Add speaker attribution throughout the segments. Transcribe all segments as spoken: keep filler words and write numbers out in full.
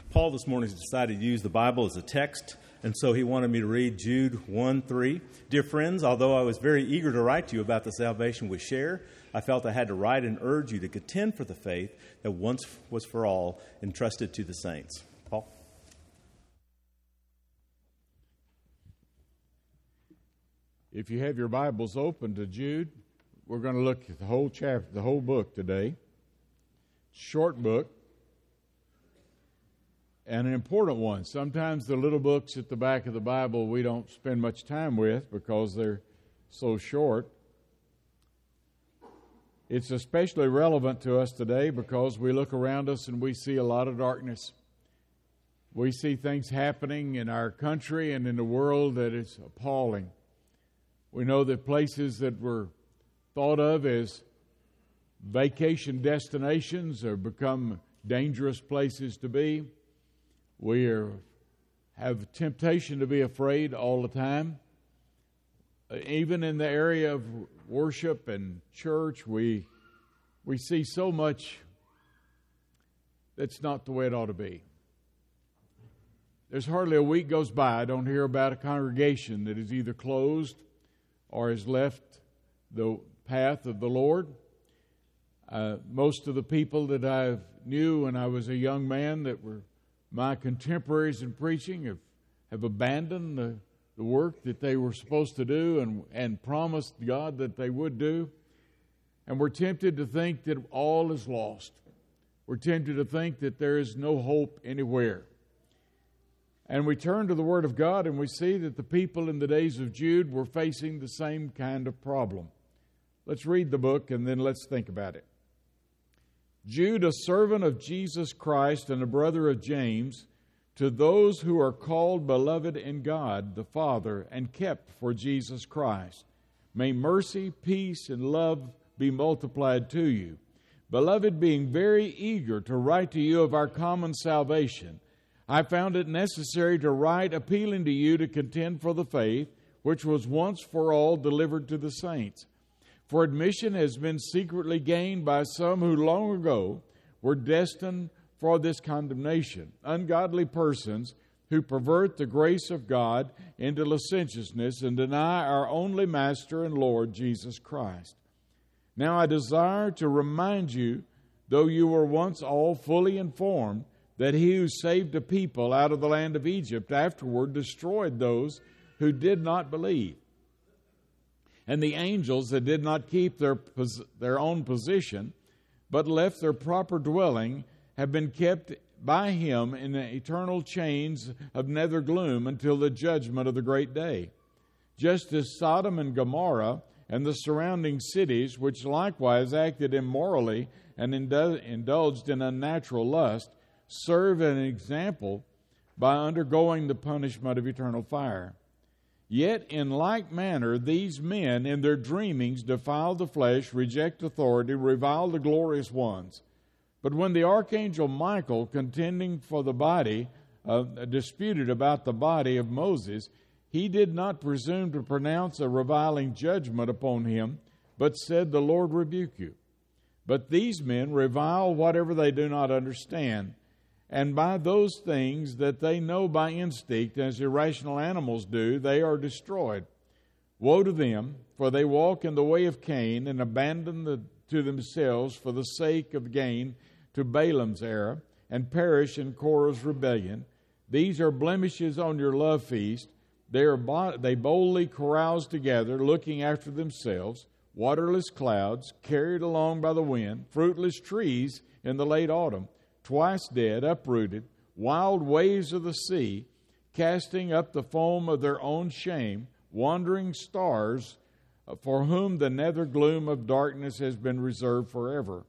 Speaker 1: Paul this morning has decided to use the Bible as a text, and so he wanted me to read Jude one three. Dear friends, although I was very eager to write to you about the salvation we share, I felt I had to write and urge you to contend for the faith that once was for all entrusted to the saints. Paul?
Speaker 2: If you have your Bibles open to Jude, we're going to look at the whole chapter, the whole book today. Short book. And an important one. Sometimes the little books at the back of the Bible we don't spend much time with because they're so short. It's especially relevant to us today because we look around us and we see a lot of darkness. We see things happening in our country and in the world that is appalling. We know that places that were thought of as vacation destinations have become dangerous places to be. We are, have temptation to be afraid all the time. Even in the area of worship and church, we we see so much that's not the way it ought to be. There's hardly a week goes by I don't hear about a congregation that is either closed or has left the path of the Lord. Uh, most of the people that I knew when I was a young man that were my contemporaries in preaching have, have abandoned the, the work that they were supposed to do and, and promised God that they would do. And we're tempted to think that all is lost. We're tempted to think that there is no hope anywhere. And we turn to the Word of God and we see that the people in the days of Jude were facing the same kind of problem. Let's read the book and then let's think about it. Jude, a servant of Jesus Christ and a brother of James, to those who are called beloved in God the Father and kept for Jesus Christ, may mercy, peace, and love be multiplied to you. Beloved, being very eager to write to you of our common salvation, I found it necessary to write appealing to you to contend for the faith which was once for all delivered to the saints. For admission has been secretly gained by some who long ago were destined for this condemnation, ungodly persons who pervert the grace of God into licentiousness and deny our only Master and Lord Jesus Christ. Now I desire to remind you, though you were once all fully informed, that he who saved a people out of the land of Egypt afterward destroyed those who did not believe. And the angels that did not keep their, their own position, but left their proper dwelling, have been kept by him in the eternal chains of nether gloom until the judgment of the great day. Just as Sodom and Gomorrah and the surrounding cities, which likewise acted immorally and indulged in unnatural lust, serve an example by undergoing the punishment of eternal fire. Yet in like manner these men in their dreamings defile the flesh, reject authority, revile the glorious ones. But when the archangel Michael, contending for the body, uh, disputed about the body of Moses, he did not presume to pronounce a reviling judgment upon him, but said, "The Lord rebuke you." But these men revile whatever they do not understand, and by those things that they know by instinct, as irrational animals do, they are destroyed. Woe to them, for they walk in the way of Cain and abandon the, to themselves for the sake of gain to Balaam's error, and perish in Korah's rebellion. These are blemishes on your love feast. They are bo- they boldly carouse together, looking after themselves, waterless clouds, carried along by the wind, fruitless trees in the late autumn, twice dead, uprooted, wild waves of the sea, casting up the foam of their own shame, wandering stars, for whom the nether gloom of darkness has been reserved forever.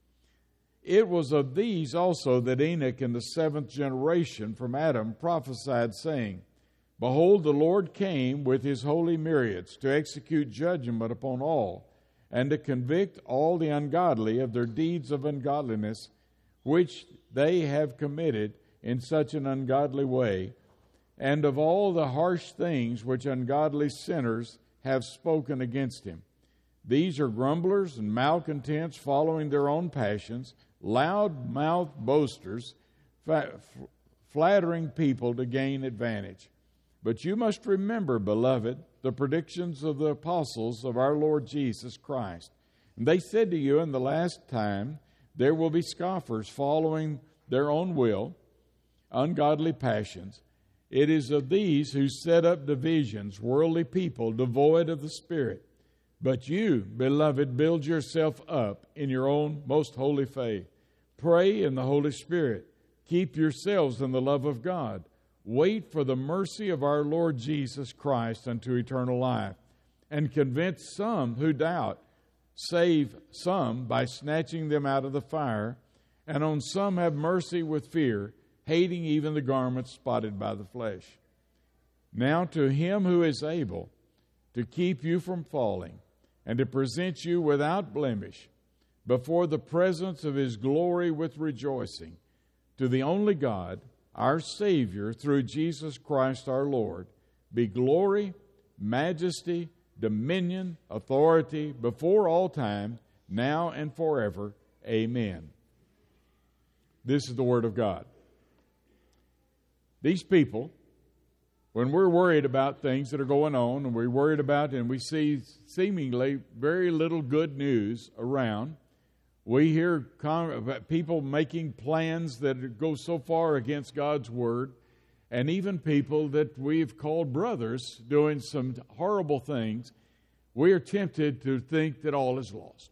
Speaker 2: It was of these also that Enoch in the seventh generation from Adam prophesied, saying, Behold, the Lord came with his holy myriads to execute judgment upon all, and to convict all the ungodly of their deeds of ungodliness, which they have committed in such an ungodly way, and of all the harsh things which ungodly sinners have spoken against him. These are grumblers and malcontents, following their own passions, loud-mouthed boasters, flattering people to gain advantage. But you must remember, beloved, the predictions of the apostles of our Lord Jesus Christ. And they said to you, in the last time there will be scoffers following their own will, ungodly passions. It is of these who set up divisions, worldly people, devoid of the Spirit. But you, beloved, build yourself up in your own most holy faith. Pray in the Holy Spirit. Keep yourselves in the love of God. Wait for the mercy of our Lord Jesus Christ unto eternal life. And convince some who doubt. Save some by snatching them out of the fire. And on some have mercy with fear, hating even the garments spotted by the flesh. Now to Him who is able to keep you from falling, and to present you without blemish before the presence of His glory with rejoicing, to the only God, our Savior, through Jesus Christ our Lord, be glory, majesty, dominion, authority, before all time, now and forever. Amen. This is the Word of God. These people, when we're worried about things that are going on, and we're worried about, and we see seemingly very little good news around, we hear con- people making plans that go so far against God's Word, and even people that we've called brothers doing some horrible things. We are tempted to think that all is lost.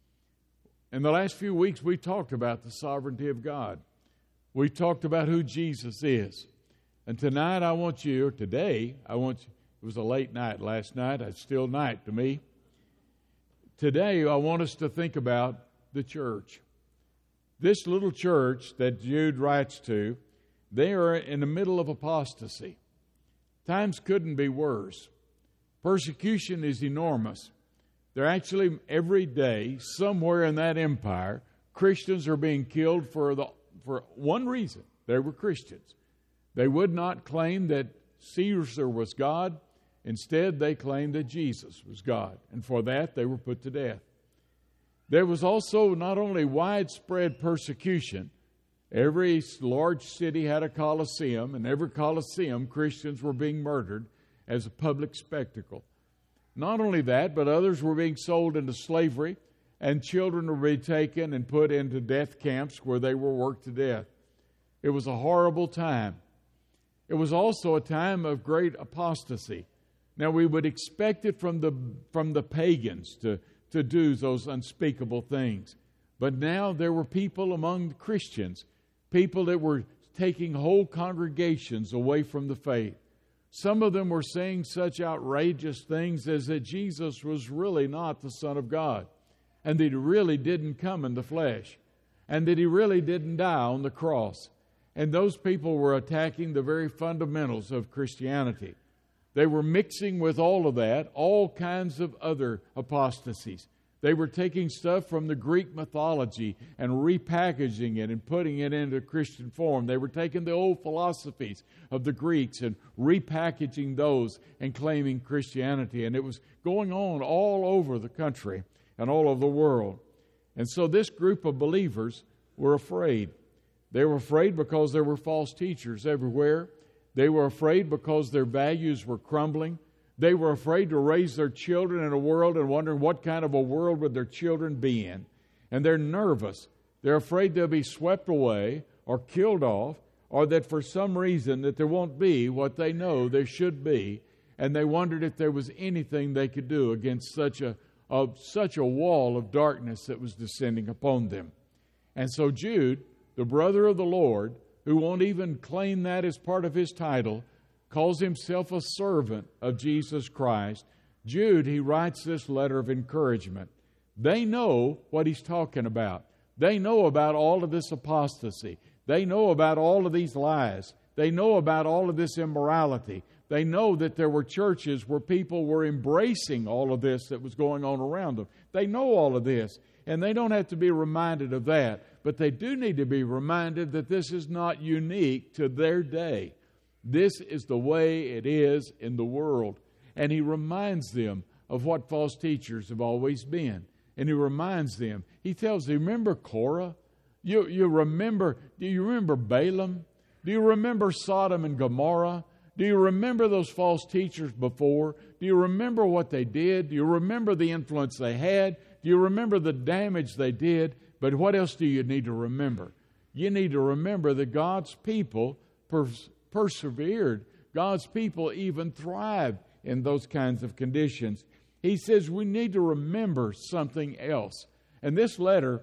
Speaker 2: In the last few weeks, we talked about the sovereignty of God. We talked about who Jesus is. And tonight I want you, or today, I want you, it was a late night last night, it's still night to me. Today I want us to think about the church. This little church that Jude writes to, they are in the middle of apostasy. Times couldn't be worse. Persecution is enormous. They're actually, every day, somewhere in that empire, Christians are being killed for the for one reason. They were Christians. They would not claim that Caesar was God. Instead, they claimed that Jesus was God. And for that, they were put to death. There was also not only widespread persecution. Every large city had a Colosseum, and every Colosseum, Christians were being murdered as a public spectacle. Not only that, but others were being sold into slavery, and children were being taken and put into death camps where they were worked to death. It was a horrible time. It was also a time of great apostasy. Now, we would expect it from the from the pagans to, to do those unspeakable things. But now there were people among the Christians, people that were taking whole congregations away from the faith. Some of them were saying such outrageous things as that Jesus was really not the Son of God, and that He really didn't come in the flesh, and that He really didn't die on the cross. And those people were attacking the very fundamentals of Christianity. They were mixing with all of that, all kinds of other apostasies. They were taking stuff from the Greek mythology and repackaging it and putting it into Christian form. They were taking the old philosophies of the Greeks and repackaging those and claiming Christianity. And it was going on all over the country and all over the world. And so this group of believers were afraid. They were afraid because there were false teachers everywhere. They were afraid because their values were crumbling. They were afraid to raise their children in a world and wondering what kind of a world would their children be in. And they're nervous. They're afraid they'll be swept away or killed off, or that for some reason that there won't be what they know there should be. And they wondered if there was anything they could do against such a, a such a wall of darkness that was descending upon them. And so Jude, the brother of the Lord, who won't even claim that as part of his title, calls himself a servant of Jesus Christ. Jude, he writes this letter of encouragement. They know what he's talking about. They know about all of this apostasy. They know about all of these lies. They know about all of this immorality. They know that there were churches where people were embracing all of this that was going on around them. They know all of this, and they don't have to be reminded of that. But they do need to be reminded that this is not unique to their day. This is the way it is in the world. And he reminds them of what false teachers have always been. And he reminds them, he tells them, remember Korah? You, you remember, do you remember Balaam? Do Do you remember Sodom and Gomorrah? Do you remember those false teachers before? Do you remember what they did? Do you remember the influence they had? Do you remember the damage they did? But what else do you need to remember? You need to remember that God's people pers- persevered. God's people even thrived in those kinds of conditions. He says we need to remember something else. And this letter,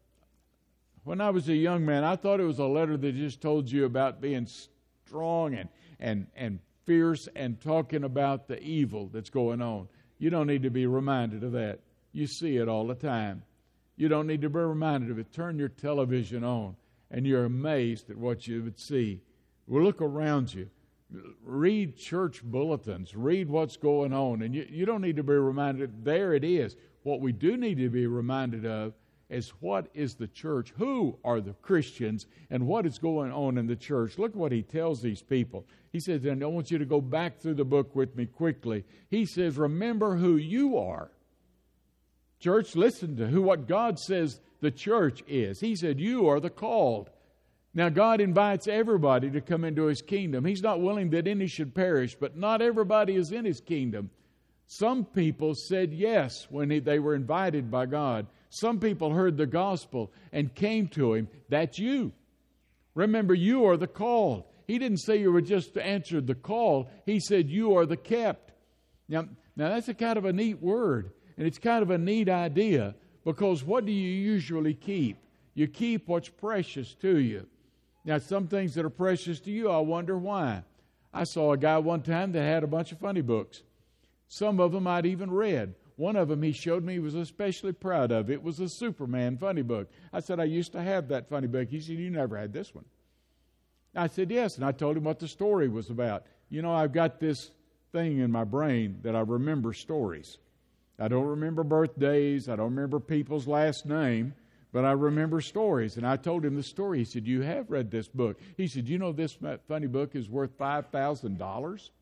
Speaker 2: when I was a young man, I thought it was a letter that just told you about being strong and, and, and fierce and talking about the evil that's going on. You don't need to be reminded of that. You see it all the time. You don't need to be reminded of it. Turn your television on, and you're amazed at what you would see. Well, look around you. Read church bulletins. Read what's going on. And you, you don't need to be reminded. There it is. What we do need to be reminded of is what is the church? Who are the Christians? And what is going on in the church? Look what he tells these people. He says, and I want you to go back through the book with me quickly. He says, remember who you are. Church, listen to who what God says the church is. He said, you are the called. Now, God invites everybody to come into His kingdom. He's not willing that any should perish, but not everybody is in His kingdom. Some people said yes when he, they were invited by God. Some people heard the gospel and came to Him. That's you. Remember, you are the called. He didn't say you were just answered the call. He said you are the kept. Now, now that's a kind of a neat word, and it's kind of a neat idea, because what do you usually keep? You keep what's precious to you. Now, some things that are precious to you, I wonder why. I saw a guy one time that had a bunch of funny books. Some of them I'd even read. One of them he showed me he was especially proud of. It was a Superman funny book. I said, I used to have that funny book. He said, you never had this one. I said, yes, and I told him what the story was about. You know, I've got this thing in my brain that I remember stories. I don't remember birthdays. I don't remember people's last name. But I remember stories, and I told him the story. He said, you have read this book. He said, you know this funny book is worth five thousand dollars?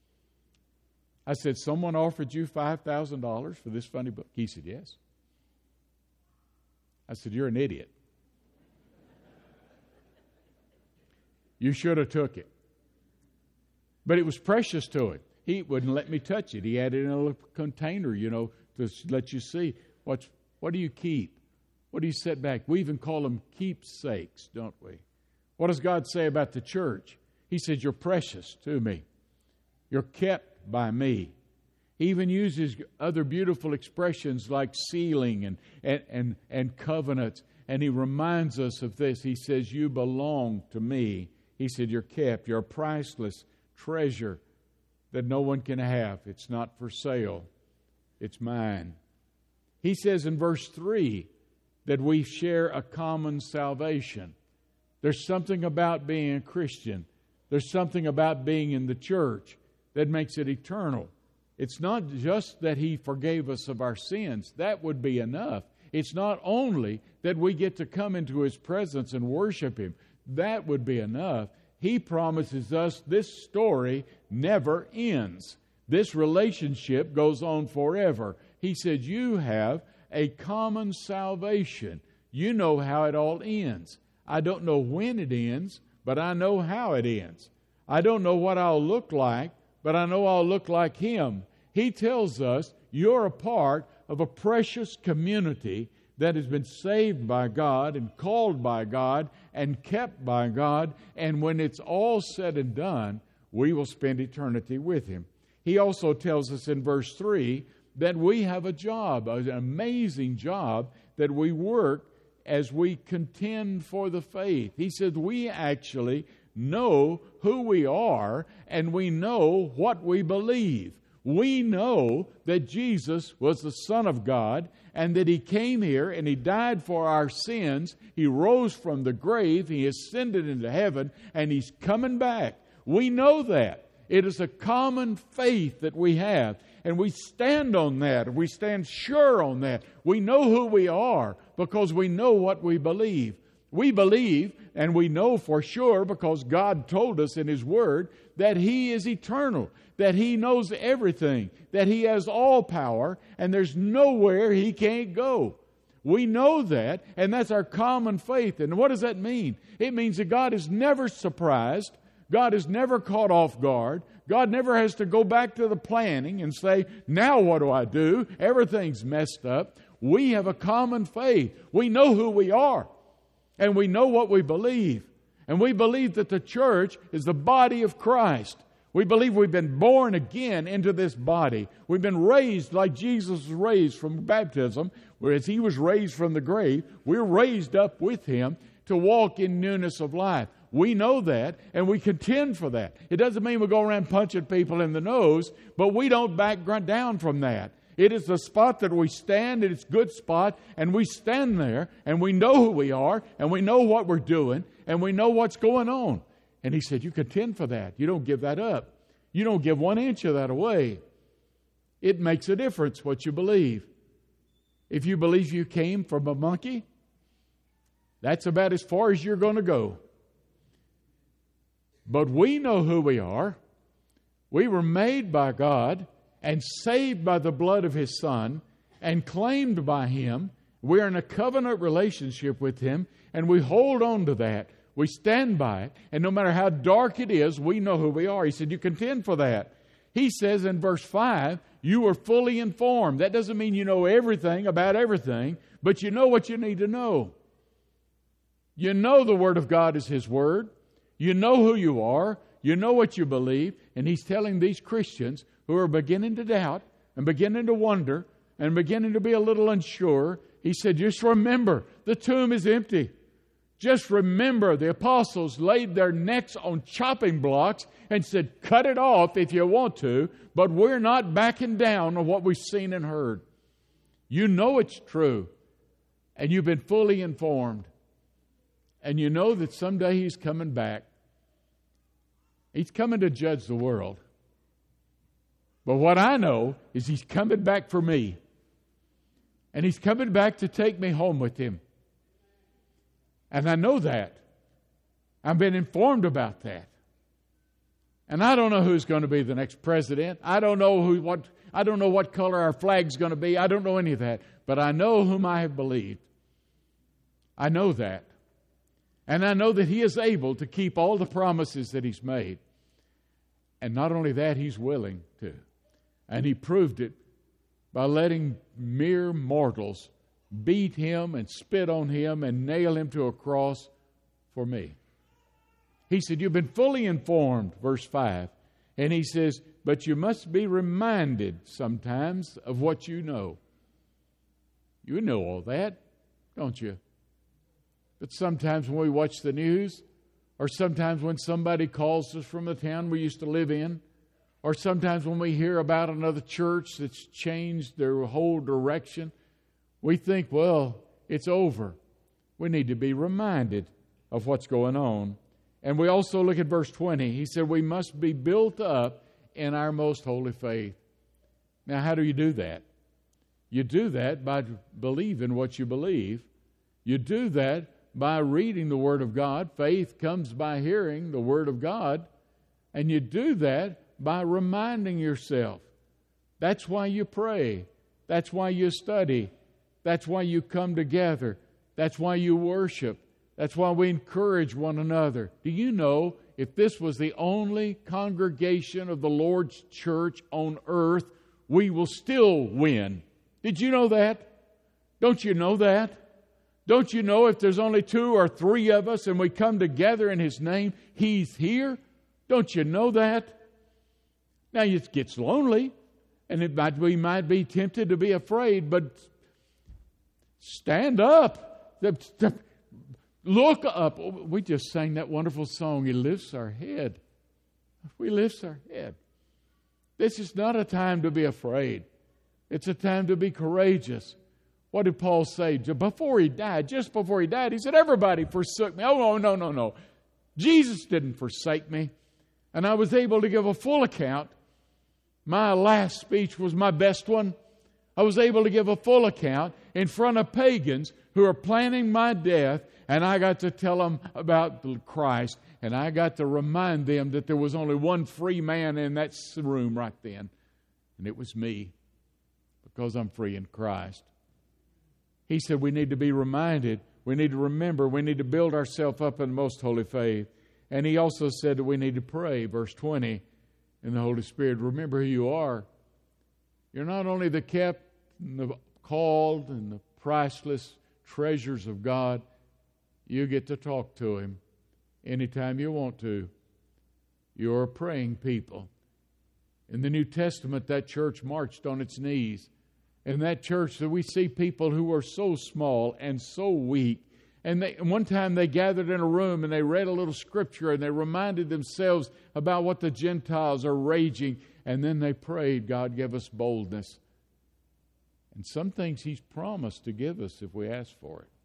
Speaker 2: I said, someone offered you five thousand dollars for this funny book? He said, yes. I said, you're an idiot. You should have took it. But it was precious to him. He wouldn't let me touch it. He had it in a little container, you know, to let you see. What's, what do you keep? What do you set back? We even call them keepsakes, don't we? What does God say about the church? He says, you're precious to me. You're kept by me. He even uses other beautiful expressions like sealing and, and, and, and covenants. And he reminds us of this. He says, you belong to me. He said, you're kept. You're a priceless treasure that no one can have. It's not for sale. It's mine. He says in verse three, that we share a common salvation. There's something about being a Christian. There's something about being in the church that makes it eternal. It's not just that He forgave us of our sins. That would be enough. It's not only that we get to come into His presence and worship Him. That would be enough. He promises us this story never ends. This relationship goes on forever. He said, you have a common salvation. You know how it all ends. I don't know when it ends, but I know how it ends. I don't know what I'll look like, but I know I'll look like Him. He tells us you're a part of a precious community that has been saved by God and called by God and kept by God, and when it's all said and done, we will spend eternity with Him. He also tells us in verse three that we have a job, an amazing job, that we work as we contend for the faith. He said we actually know who we are and we know what we believe. We know that Jesus was the Son of God and that He came here and He died for our sins. He rose from the grave. He ascended into heaven and He's coming back. We know that. It is a common faith that we have. And we stand on that. We stand sure on that. We know who we are because we know what we believe. We believe and we know for sure because God told us in His Word that He is eternal, that He knows everything, that He has all power, and there's nowhere He can't go. We know that, and that's our common faith. And what does that mean? It means that God is never surprised. God is never caught off guard. God never has to go back to the planning and say, now what do I do? Everything's messed up. We have a common faith. We know who we are, and we know what we believe. And we believe that the church is the body of Christ. We believe we've been born again into this body. We've been raised like Jesus was raised from baptism, whereas He was raised from the grave. We're raised up with Him to walk in newness of life. We know that, and we contend for that. It doesn't mean we go around punching people in the nose, but we don't back down from that. It is the spot that we stand, and it's a good spot, and we stand there, and we know who we are, and we know what we're doing, and we know what's going on. And he said, you contend for that. You don't give that up. You don't give one inch of that away. It makes a difference what you believe. If you believe you came from a monkey, that's about as far as you're going to go. But we know who we are. We were made by God and saved by the blood of His Son and claimed by Him. We're in a covenant relationship with Him, and we hold on to that. We stand by it, and no matter how dark it is, we know who we are. He said, you contend for that. He says in verse five, you are fully informed. That doesn't mean you know everything about everything, but you know what you need to know. You know the Word of God is His Word. You know who you are. You know what you believe. And He's telling these Christians who are beginning to doubt and beginning to wonder and beginning to be a little unsure, He said, just remember, the tomb is empty. Just remember, the apostles laid their necks on chopping blocks and said, cut it off if you want to, but we're not backing down on what we've seen and heard. You know it's true, and you've been fully informed, and you know that someday He's coming back. He's coming to judge the world. But what I know is He's coming back for me, and He's coming back to take me home with Him. And I know that. I've been informed about that. And I don't know who's going to be the next president. I don't know who what I don't know what color our flag's going to be. I don't know any of that. But I know whom I have believed. I know that. And I know that He is able to keep all the promises that He's made. And not only that, He's willing to. And He proved it by letting mere mortals beat Him and spit on Him and nail Him to a cross for me. He said, you've been fully informed, verse five. And He says, but you must be reminded sometimes of what you know. You know all that, don't you? But sometimes when we watch the news, or sometimes when somebody calls us from the town we used to live in, or sometimes when we hear about another church that's changed their whole direction, we think, well, it's over. We need to be reminded of what's going on. And we also look at verse twenty. He said, we must be built up in our most holy faith. Now, how do you do that? You do that by believing what you believe. You do that by reading the Word of God. Faith comes by hearing the Word of God. And you do that by reminding yourself. That's why you pray. That's why you study. That's why you come together. That's why you worship. That's why we encourage one another. Do you know, if this was the only congregation of the Lord's church on earth, we will still win? Did you know that? Don't you know that? Don't you know if there's only two or three of us and we come together in His name, He's here? Don't you know that? Now, it gets lonely, and it might, we might be tempted to be afraid, but stand up. Look up. We just sang that wonderful song, He lifts our head. We lifts our head. This is not a time to be afraid. It's a time to be courageous. What did Paul say? Before he died, just before he died, he said, everybody forsook me. Oh, no, no, no, no. Jesus didn't forsake me. And I was able to give a full account. My last speech was my best one. I was able to give a full account in front of pagans who are planning my death, and I got to tell them about Christ, and I got to remind them that there was only one free man in that room right then, and it was me, because I'm free in Christ. He said we need to be reminded, we need to remember, we need to build ourselves up in the most holy faith. And He also said that we need to pray, verse twenty, in the Holy Spirit. Remember who you are. You're not only the kept and the called and the priceless treasures of God, you get to talk to Him anytime you want to. You're a praying people. In the New Testament, that church marched on its knees. In that church, that we see people who were so small and so weak. And they, one time they gathered in a room and they read a little scripture and they reminded themselves about what the Gentiles are raging. And then they prayed, God, give us boldness. And some things He's promised to give us if we ask for it.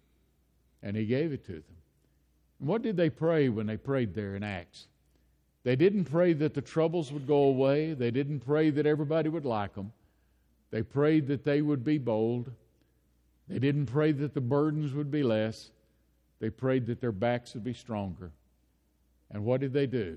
Speaker 2: And He gave it to them. And what did they pray when they prayed there in Acts? They didn't pray that the troubles would go away. They didn't pray that everybody would like them. They prayed that they would be bold. They didn't pray that the burdens would be less. They prayed that their backs would be stronger. And what did they do?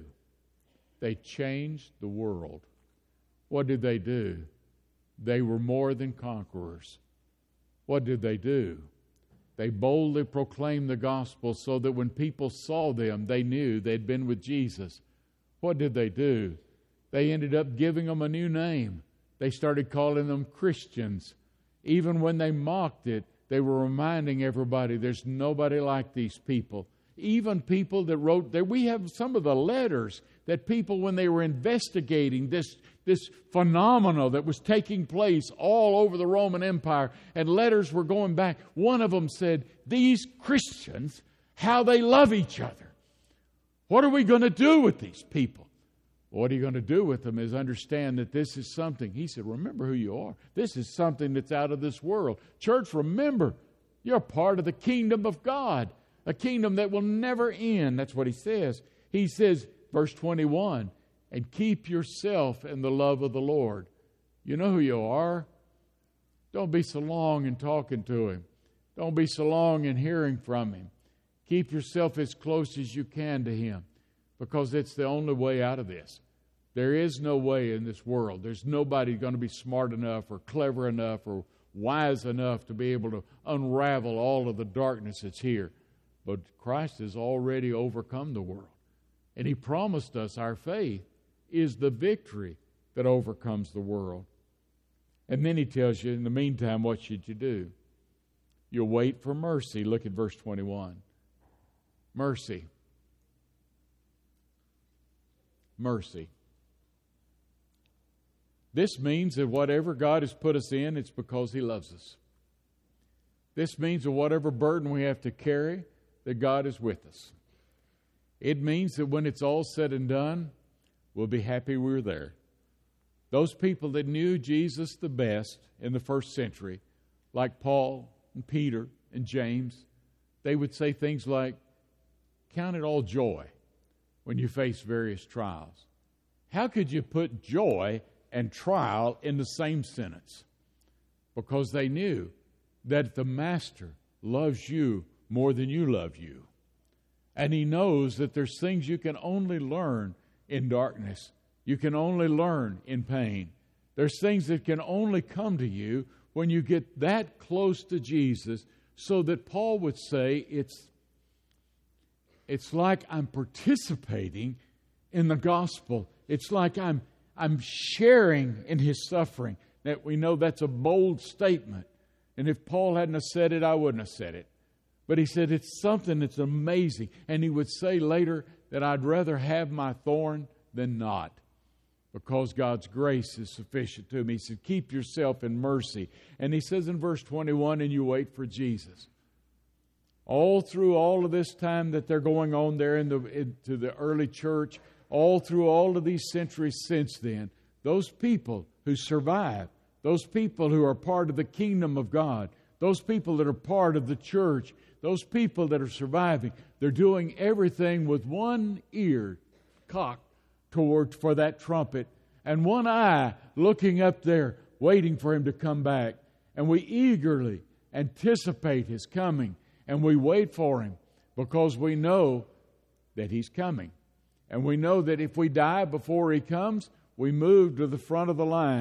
Speaker 2: They changed the world. What did they do? They were more than conquerors. What did they do? They boldly proclaimed the gospel so that when people saw them, they knew they'd been with Jesus. What did they do? They ended up giving them a new name. They started calling them Christians. Even when they mocked it, they were reminding everybody there's nobody like these people. Even people that wrote there, we have some of the letters that people, when they were investigating this, this phenomena that was taking place all over the Roman Empire, and letters were going back. One of them said, these Christians, how they love each other. What are we going to do with these people? What are you going to do with them is understand that this is something. He said, remember who you are. This is something that's out of this world. Church, remember, you're part of the kingdom of God. A kingdom that will never end. That's what he says. He says, verse twenty-one, and keep yourself in the love of the Lord. You know who you are. Don't be so long in talking to Him. Don't be so long in hearing from Him. Keep yourself as close as you can to Him, because it's the only way out of this. There is no way in this world. There's nobody going to be smart enough or clever enough or wise enough to be able to unravel all of the darkness that's here. But Christ has already overcome the world. And He promised us our faith is the victory that overcomes the world. And then He tells you, in the meantime, what should you do? You'll wait for mercy. Look at verse twenty-one. Mercy. Mercy. This means that whatever God has put us in, it's because He loves us. This means that whatever burden we have to carry, that God is with us. It means that when it's all said and done, we'll be happy we were there. Those people that knew Jesus the best in the first century, like Paul and Peter and James, they would say things like, count it all joy when you face various trials. How could you put joy and trial in the same sentence? Because they knew that the Master loves you more than you love you. And He knows that there's things you can only learn in darkness. You can only learn in pain. There's things that can only come to you when you get that close to Jesus, so that Paul would say it's it's like I'm participating in the gospel. It's like I'm I'm sharing in His suffering. That we know that's a bold statement. And if Paul hadn't have said it, I wouldn't have said it. But he said it's something that's amazing. And he would say later that I'd rather have my thorn than not, because God's grace is sufficient to me. He said, keep yourself in mercy. And he says in verse twenty-one, and you wait for Jesus. All through all of this time that they're going on there in the, into the early church, all through all of these centuries since then, those people who survive, those people who are part of the kingdom of God, those people that are part of the church, those people that are surviving, they're doing everything with one ear cocked toward for that trumpet and one eye looking up there, waiting for Him to come back. And we eagerly anticipate His coming, and we wait for Him because we know that He's coming. And we know that if we die before He comes, we move to the front of the line.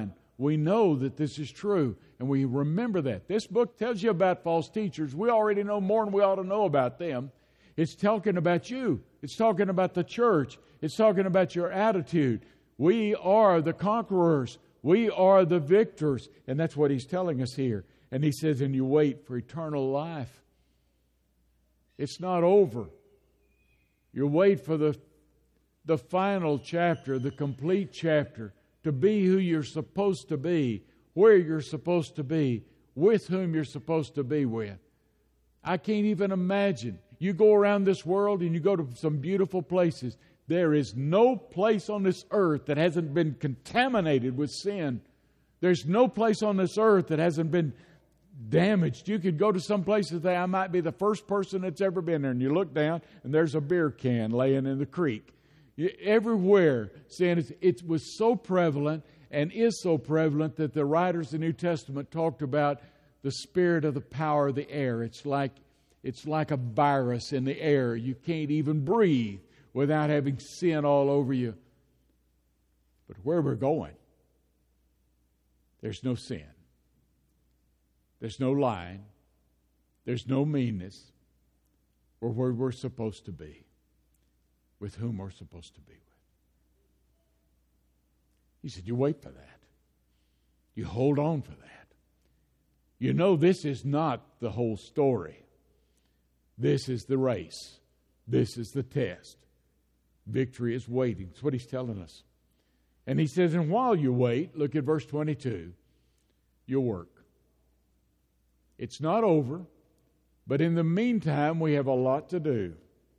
Speaker 2: We know that this is true, and we remember that. This book tells you about false teachers. We already know more than we ought to know about them. It's talking about you. It's talking about the church. It's talking about your attitude. We are the conquerors. We are the victors. And that's what he's telling us here. And he says, and you wait for eternal life. It's not over. You wait for the, the final chapter, the complete chapter, to be who you're supposed to be, where you're supposed to be, with whom you're supposed to be with. I can't even imagine. You go around this world and you go to some beautiful places. There is no place on this earth that hasn't been contaminated with sin. There's no place on this earth that hasn't been damaged. You could go to some places and say, I might be the first person that's ever been there. And you look down and there's a beer can laying in the creek. Everywhere sin is, it was so prevalent and is so prevalent that the writers of the New Testament talked about the spirit of the power of the air. It's like It's like a virus in the air. You can't even breathe without having sin all over you. But where we're going, there's no sin. There's no lying. There's no meanness. We're where we're supposed to be, with whom we're supposed to be with. He said, you wait for that. You hold on for that. You know this is not the whole story. This is the race. This is the test. Victory is waiting. That's what he's telling us. And he says, and while you wait, look at verse twenty-two, you'll work. It's not over, but in the meantime, we have a lot to do.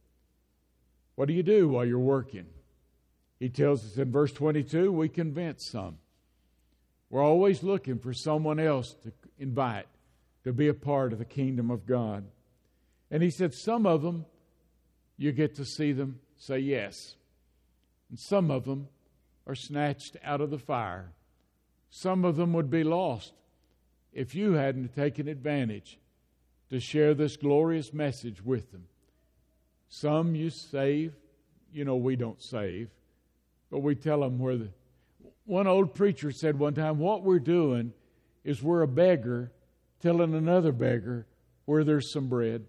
Speaker 2: What do you do while you're working? He tells us in verse twenty-two, we convince some. We're always looking for someone else to invite to be a part of the kingdom of God. And he said, some of them, you get to see them say yes. And some of them are snatched out of the fire. Some of them would be lost if you hadn't taken advantage to share this glorious message with them. Some you save. You know, we don't save, but we tell them where the... One old preacher said one time, what we're doing is we're a beggar telling another beggar where there's some bread.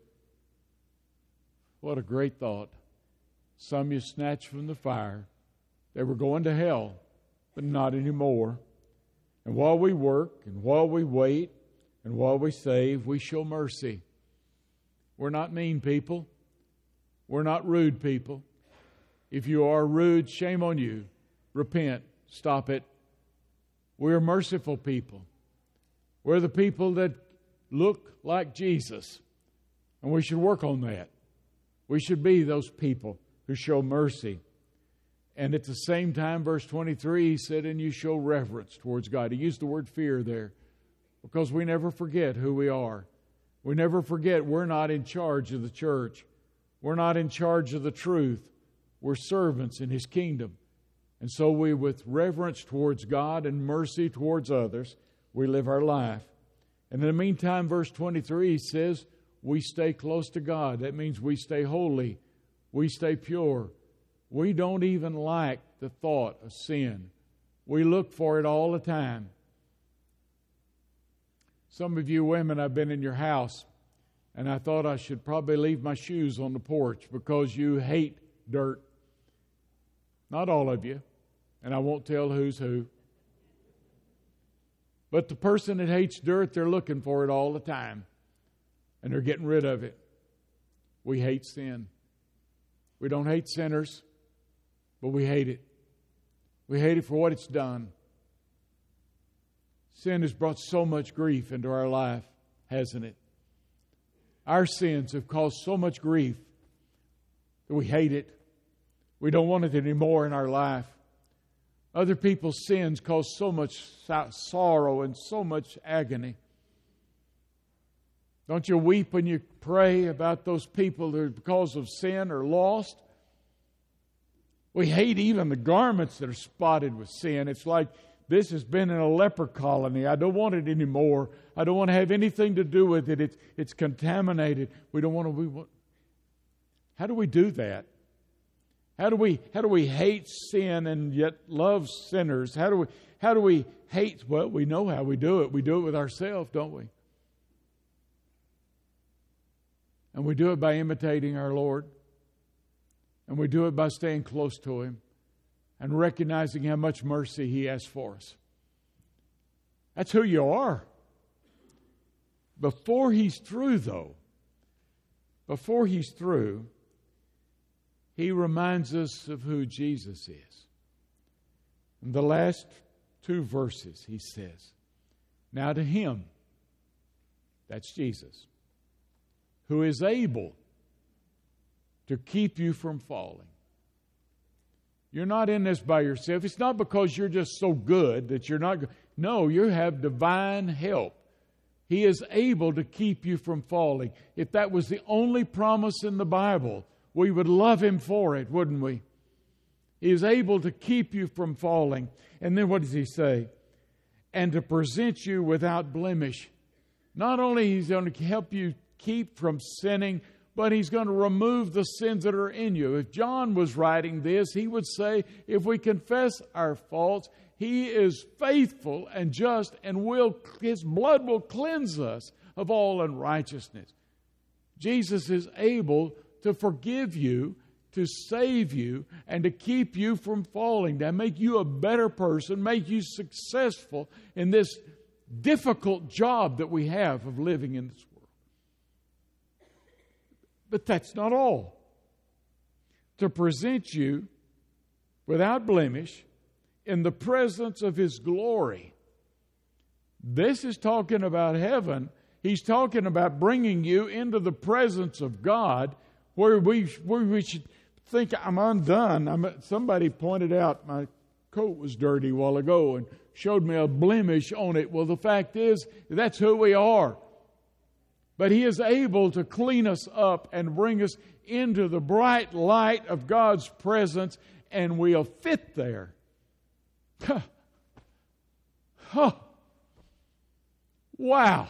Speaker 2: What a great thought. Some you snatched from the fire. They were going to hell, but not anymore. And while we work, and while we wait, and while we save, we show mercy. We're not mean people. We're not rude people. If you are rude, shame on you. Repent. Stop it. We're merciful people. We're the people that look like Jesus. And we should work on that. We should be those people who show mercy. And at the same time, verse twenty-three, he said, and you show reverence towards God. He used the word fear there because we never forget who we are. We never forget we're not in charge of the church. We're not in charge of the truth. We're servants in His kingdom. And so we, with reverence towards God and mercy towards others, we live our life. And in the meantime, verse twenty-three says, we stay close to God. That means we stay holy. We stay pure. We don't even like the thought of sin. We look for it all the time. Some of you women, I've been in your house, and I thought I should probably leave my shoes on the porch because you hate dirt. Not all of you, and I won't tell who's who. But the person that hates dirt, they're looking for it all the time. And they're getting rid of it. We hate sin. We don't hate sinners, but we hate it. We hate it for what it's done. Sin has brought so much grief into our life, hasn't it? Our sins have caused so much grief that we hate it. We don't want it anymore in our life. Other people's sins cause so much sorrow and so much agony. Don't you weep when you pray about those people who, because of sin, are lost? We hate even the garments that are spotted with sin. It's like this has been in a leper colony. I don't want it anymore. I don't want to have anything to do with it. It's, it's contaminated. We don't want to... We want, how do we do that? How do we how do we hate sin and yet love sinners? How do we how do we hate? Well, we know how we do it. We do it with ourselves, don't we? And we do it by imitating our Lord. And we do it by staying close to Him and recognizing how much mercy He has for us. That's who you are. Before He's through, though, before He's through, He reminds us of who Jesus is. In the last two verses, He says, now to Him, that's Jesus, who is able to keep you from falling. You're not in this by yourself. It's not because you're just so good that you're not good. No, you have divine help. He is able to keep you from falling. If that was the only promise in the Bible, we would love Him for it, wouldn't we? He is able to keep you from falling. And then what does He say? And to present you without blemish. Not only He's going to help you keep from sinning, but He's going to remove the sins that are in you. If John was writing this, he would say, if we confess our faults, He is faithful and just, and will His blood will cleanse us of all unrighteousness. Jesus is able to forgive you, to save you, and to keep you from falling, to make you a better person, make you successful in this difficult job that we have of living in this world. But that's not all. To present you without blemish in the presence of His glory. This is talking about heaven. He's talking about bringing you into the presence of God, where we where we should think, I'm undone. I'm, somebody pointed out my coat was dirty a while ago and showed me a blemish on it. Well, the fact is, that's who we are. But He is able to clean us up and bring us into the bright light of God's presence, and we'll fit there. Huh. Huh. Wow.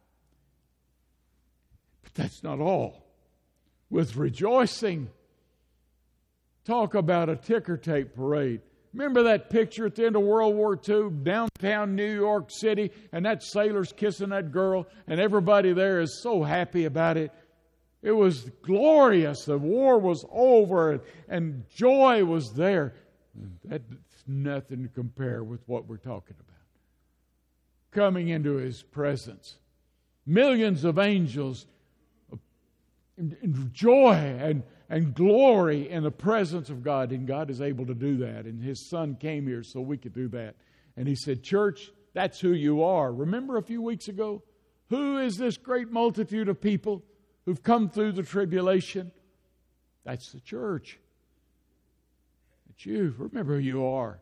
Speaker 2: But that's not all. With rejoicing, talk about a ticker tape parade. Remember that picture at the end of World War Two, downtown New York City, and that sailor's kissing that girl, and everybody there is so happy about it. It was glorious. The war was over, and, and joy was there. That's nothing to compare with what we're talking about. Coming into His presence. Millions of angels, joy and, and glory in the presence of God. And God is able to do that. And His Son came here so we could do that. And He said, church, that's who you are. Remember a few weeks ago? Who is this great multitude of people who've come through the tribulation? That's the church. It's you. Remember who you are.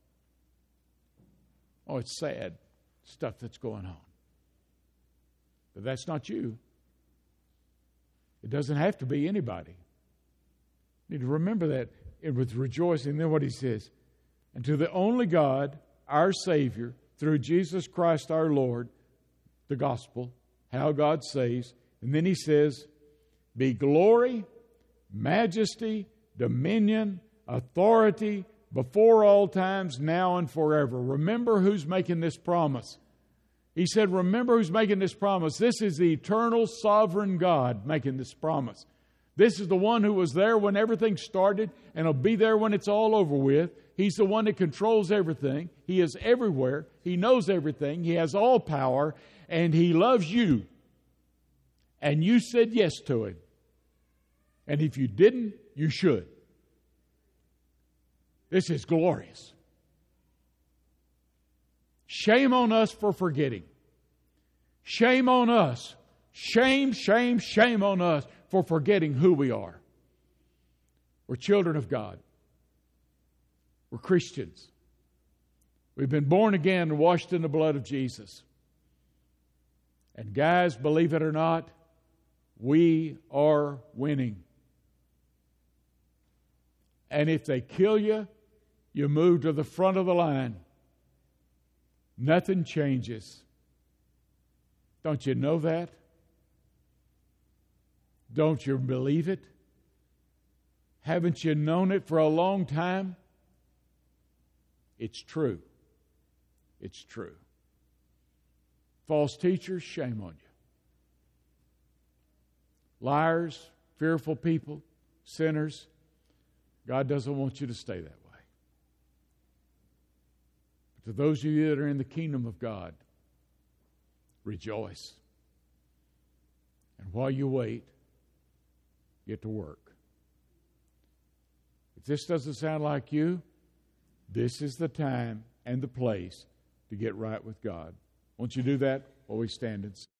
Speaker 2: Oh, it's sad stuff that's going on. But that's not you. It doesn't have to be anybody. You need to remember that with rejoicing. Then what He says, and to the only God, our Savior, through Jesus Christ our Lord, the gospel, how God saves. And then He says, be glory, majesty, dominion, authority, before all times, now and forever. Remember who's making this promise. He said, remember who's making this promise. This is the eternal sovereign God making this promise. This is the one who was there when everything started and will be there when it's all over with. He's the one that controls everything. He is everywhere. He knows everything. He has all power. And He loves you. And you said yes to Him. And if you didn't, you should. This is glorious. Shame on us for forgetting. Shame on us. Shame, shame, shame on us for forgetting who we are. We're children of God. We're Christians. We've been born again and washed in the blood of Jesus. And guys, believe it or not, we are winning. And if they kill you, you move to the front of the line. Nothing changes. Don't you know that? Don't you believe it? Haven't you known it for a long time? It's true. It's true. False teachers, shame on you. Liars, fearful people, sinners, God doesn't want you to stay that way. But to those of you that are in the kingdom of God, rejoice. And while you wait, get to work. If this doesn't sound like you, this is the time and the place to get right with God. Won't you do that while we stand and sing?